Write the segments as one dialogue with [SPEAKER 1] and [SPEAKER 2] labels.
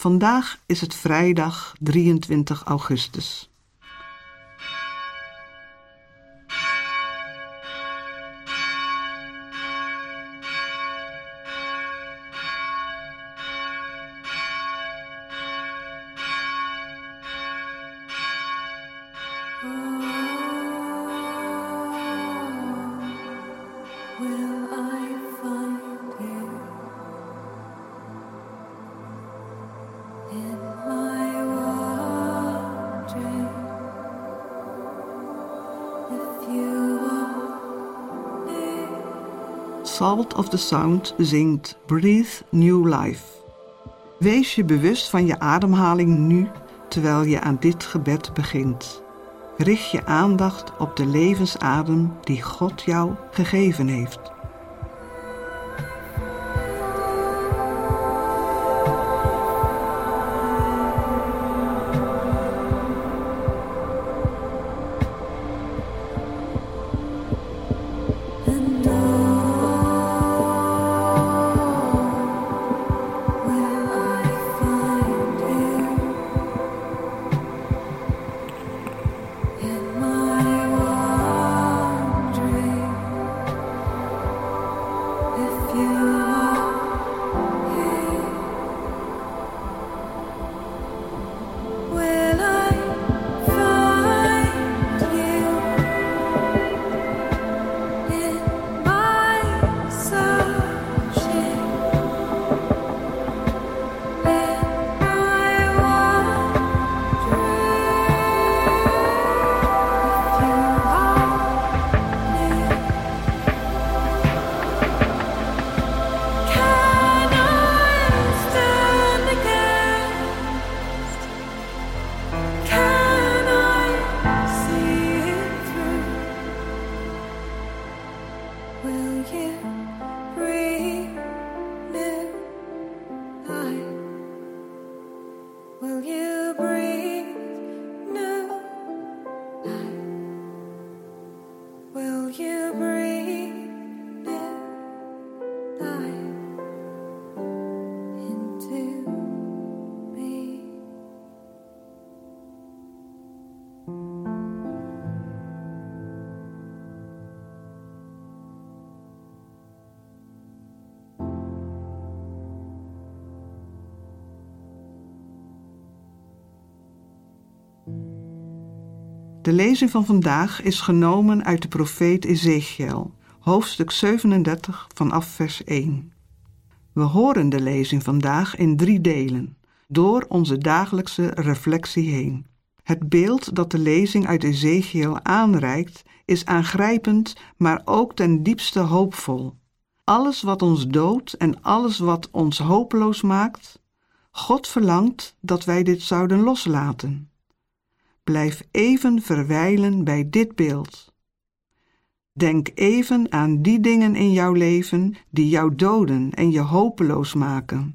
[SPEAKER 1] Vandaag is het vrijdag 23 augustus. Salt of the Sound zingt Breathe New Life. Wees je bewust van je ademhaling nu, terwijl je aan dit gebed begint. Richt je aandacht op de levensadem die God jou gegeven heeft. De lezing van vandaag is genomen uit de profeet Ezechiël, hoofdstuk 37 vanaf vers 1. We horen de lezing vandaag in 3 delen, door onze dagelijkse reflectie heen. Het beeld dat de lezing uit Ezechiël aanreikt is aangrijpend, maar ook ten diepste hoopvol. Alles wat ons doodt en alles wat ons hopeloos maakt, God verlangt dat wij dit zouden loslaten. Blijf even verwijlen bij dit beeld. Denk even aan die dingen in jouw leven die jou doden en je hopeloos maken.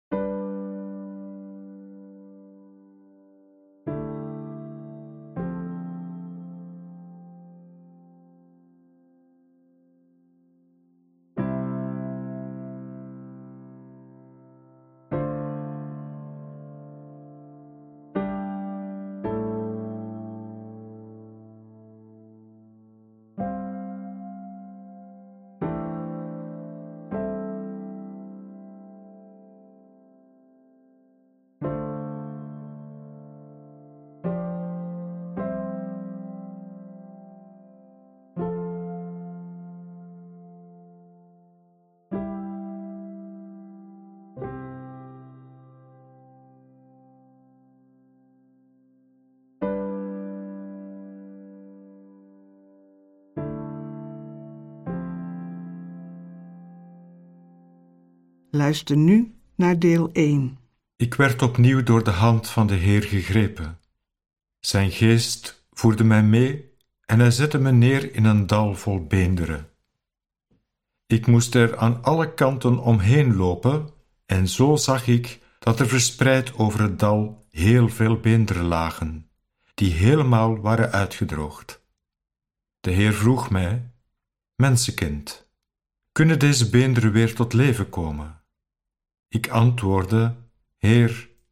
[SPEAKER 1] Luister nu naar deel 1.
[SPEAKER 2] Ik werd opnieuw door de hand van de Heer gegrepen. Zijn geest voerde mij mee en hij zette me neer in een dal vol beenderen. Ik moest er aan alle kanten omheen lopen en zo zag ik dat er verspreid over het dal heel veel beenderen lagen, die helemaal waren uitgedroogd. De Heer vroeg mij: Mensenkind, kunnen deze beenderen weer tot leven komen? Ik antwoordde: Heer,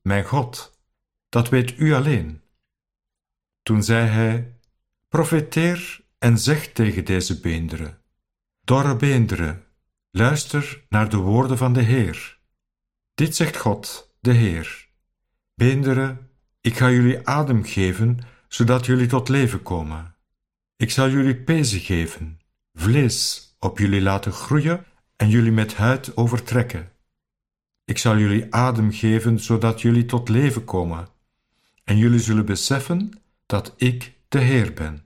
[SPEAKER 2] mijn God, dat weet u alleen. Toen zei hij, profeteer en zeg tegen deze beenderen, dorre beenderen, luister naar de woorden van de Heer. Dit zegt God, de Heer. Beenderen, ik ga jullie adem geven, zodat jullie tot leven komen. Ik zal jullie pezen geven, vlees op jullie laten groeien en jullie met huid overtrekken. Ik zal jullie adem geven, zodat jullie tot leven komen. En jullie zullen beseffen dat ik de Heer ben.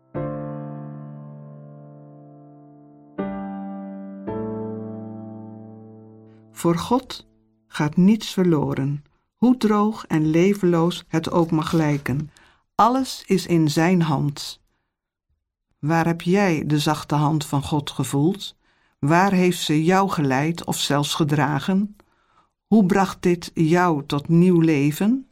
[SPEAKER 1] Voor God gaat niets verloren, hoe droog en levenloos het ook mag lijken. Alles is in zijn hand. Waar heb jij de zachte hand van God gevoeld? Waar heeft ze jou geleid of zelfs gedragen? Hoe bracht dit jou tot nieuw leven?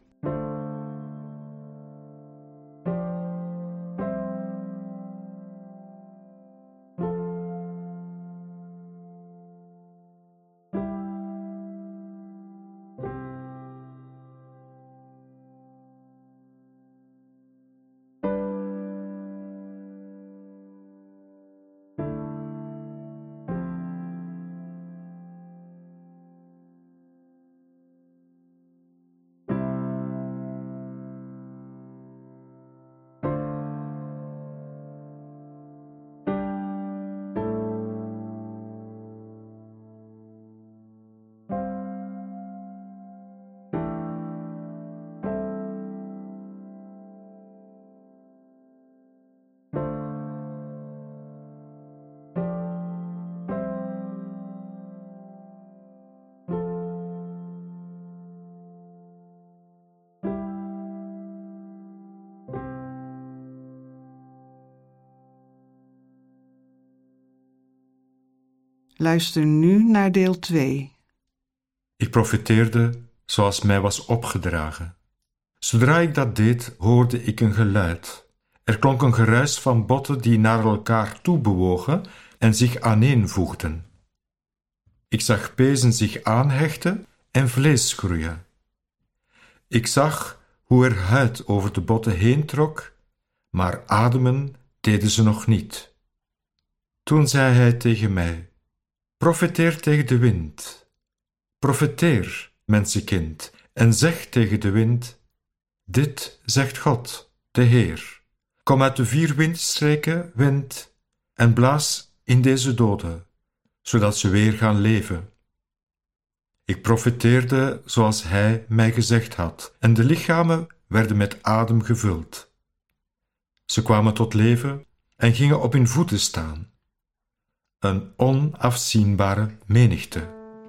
[SPEAKER 1] Luister nu naar deel 2.
[SPEAKER 2] Ik profeteerde zoals mij was opgedragen. Zodra ik dat deed, hoorde ik een geluid. Er klonk een geruis van botten die naar elkaar toe bewogen en zich aaneenvoegden. Ik zag pezen zich aanhechten en vlees groeien. Ik zag hoe er huid over de botten heen trok, maar ademen deden ze nog niet. Toen zei hij tegen mij, profeteer tegen de wind. Profeteer, mensenkind, en zeg tegen de wind, dit zegt God, de Heer. Kom uit de 4 windstreken, wind, en blaas in deze doden, zodat ze weer gaan leven. Ik profeteerde zoals hij mij gezegd had, en de lichamen werden met adem gevuld. Ze kwamen tot leven en gingen op hun voeten staan. Een onafzienbare menigte.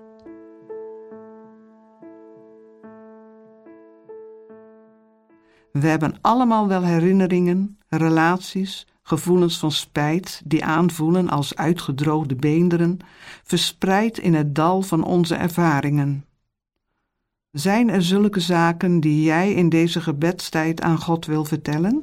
[SPEAKER 1] We hebben allemaal wel herinneringen, relaties, gevoelens van spijt die aanvoelen als uitgedroogde beenderen, verspreid in het dal van onze ervaringen. Zijn er zulke zaken die jij in deze gebedstijd aan God wil vertellen?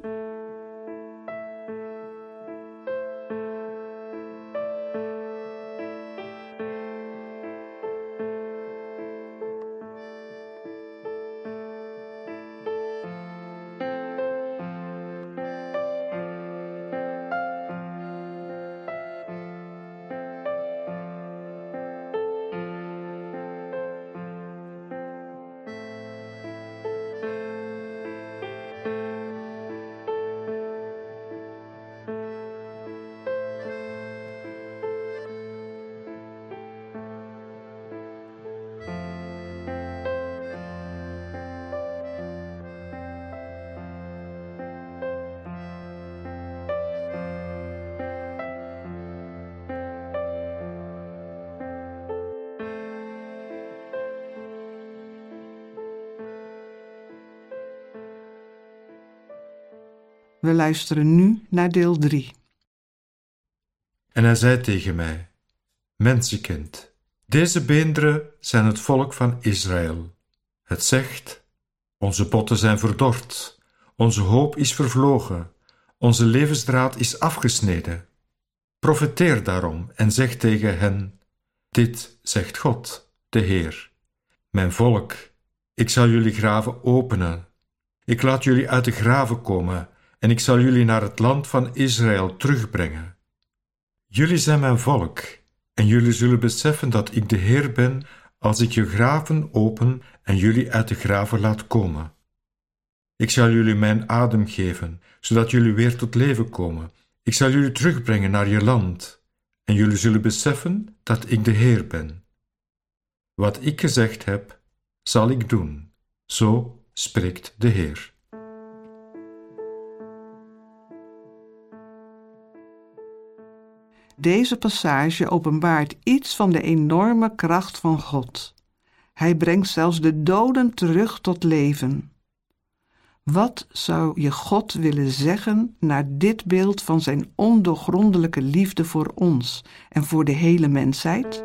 [SPEAKER 1] We luisteren nu naar deel 3.
[SPEAKER 2] En hij zei tegen mij, mensenkind, deze beenderen zijn het volk van Israël. Het zegt, onze botten zijn verdord, onze hoop is vervlogen, onze levensdraad is afgesneden. Profeteer daarom en zeg tegen hen, dit zegt God, de Heer. Mijn volk, Ik zal jullie graven openen. Ik laat jullie uit de graven komen en ik zal jullie naar het land van Israël terugbrengen. Jullie zijn mijn volk en jullie zullen beseffen dat ik de Heer ben als ik je graven open en jullie uit de graven laat komen. Ik zal jullie mijn adem geven, zodat jullie weer tot leven komen. Ik zal jullie terugbrengen naar je land en jullie zullen beseffen dat ik de Heer ben. Wat ik gezegd heb, zal ik doen. Zo spreekt de Heer.
[SPEAKER 1] Deze passage openbaart iets van de enorme kracht van God. Hij brengt zelfs de doden terug tot leven. Wat zou je God willen zeggen naar dit beeld van zijn ondoorgrondelijke liefde voor ons en voor de hele mensheid?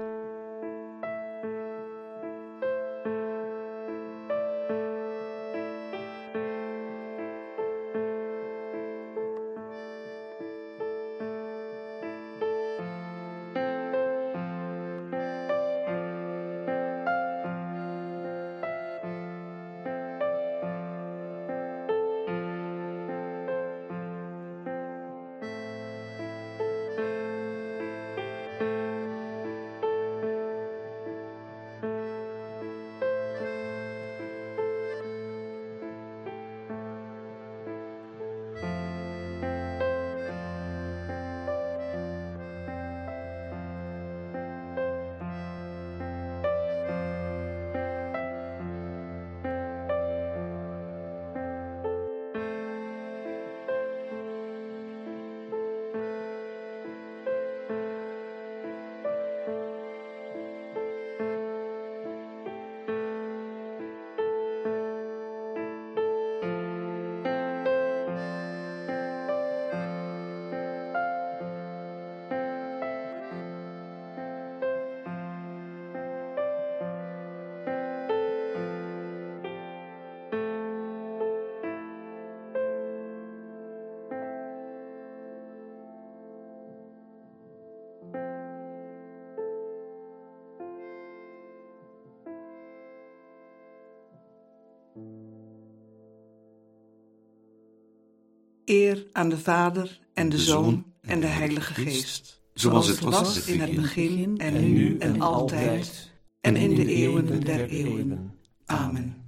[SPEAKER 1] Eer aan de Vader en de Zoon en de Heilige Geest, zoals het was in het begin en nu en altijd en in de eeuwen der eeuwen. Amen.